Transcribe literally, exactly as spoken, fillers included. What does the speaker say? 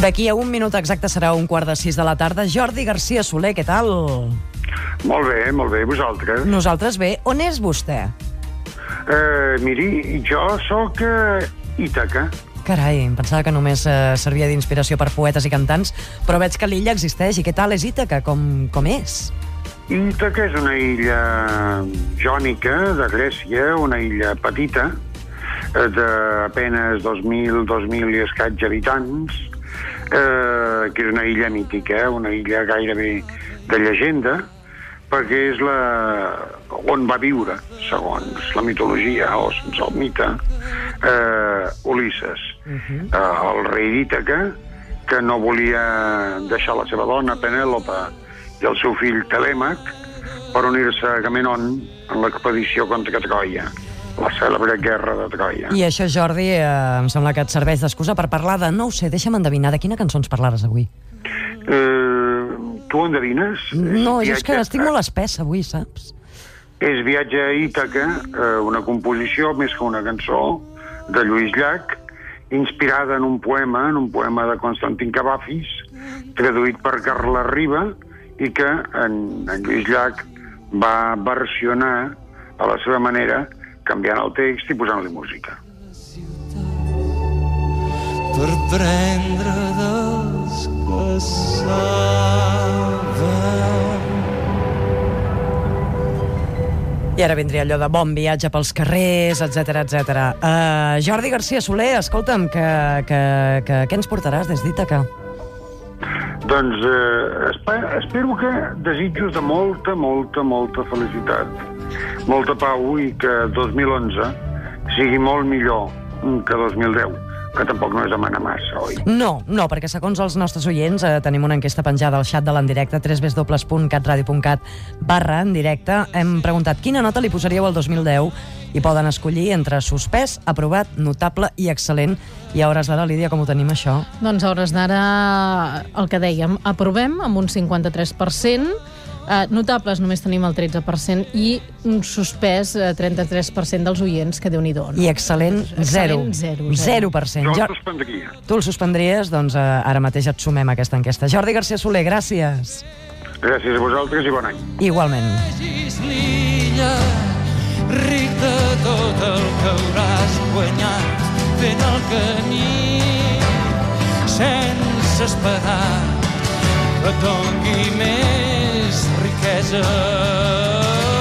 D'aquí a un minut exacte serà un quart de sis de la tarda. Jordi Garcia Soler, què tal? Molt bé, molt bé. Vosaltres? Nosaltres bé. On és vostè? Eh, miri, jo sóc eh, Ítaca. Carai, em pensava que només eh, servia d'inspiració per poetes i cantants, però veig que l'illa existeix. I què tal és Ítaca? Com, com és? Ítaca és una illa jònica de Grècia, una illa petita, eh, d'apenes dos mil, dos mil i escaig habitants, eh, que és una illa mítica, una illa gairebé de llegenda, perquè és la on va viure, segons la mitologia o sense el mite, eh, Ulisses, uh-huh. eh, el rei d'Ítaca, que no volia deixar la seva dona, Penèlope, i el seu fill Telèmac, per unir-se a Agamenon en l'expedició contra Troia, la cèlebre guerra de Troia. I això, Jordi, eh, em sembla que et serveix d'excusa per parlar de, no ho sé, deixa'm endevinar, de quina cançó ens parlaràs avui? Eh, tu endevines? No, és, és que estic molt espessa avui, saps? És Viatge a Ítaca, eh, una composició més que una cançó de Lluís Llach, inspirada en un poema, en un poema de Constantin Cavafis, traduït per Carles Riba, i que en, en Lluís Llach va versionar a la seva manera, canviant el text i posant-li música. Per prendre dels que saben. I ara vindria allò de bon viatge pels carrers, etcètera, etcètera. Uh, Jordi Garcia Soler, escolta'm, que, que, que, què ens portaràs des d'Ítaca? Doncs eh, esper, espero que desitjos de molta, molta, molta felicitat, molta pau, i que dos mil onze sigui molt millor que dos mil deu, que tampoc no és demanar massa, oi? No, no, perquè segons els nostres oients eh, tenim una enquesta penjada al xat de l'Endirecte, w w w punt catradio punt cat barra en directe. Hem preguntat quina nota li posaríeu al dos mil deu i poden escollir entre suspès, aprovat, notable i excel·lent. I a hores d'ara, Lídia, com ho tenim, això? Doncs a hores d'ara, el que dèiem, aprovem amb un cinquanta-tres per cent, eh, notables només tenim el tretze per cent i un suspès eh, trenta-tres per cent dels oients, que Déu-n'hi-do. No? I excel·lent, zero. Zero, zero per cent. Jo el suspendria. Tu el suspendries, doncs eh, ara mateix et sumem a aquesta enquesta. Jordi Garcia Soler, gràcies. Gràcies a vosaltres i bon any. Igualment. L'illa, ric de tot el que hauràs guanyat fent el camí, sense esperar que doni més riquesa.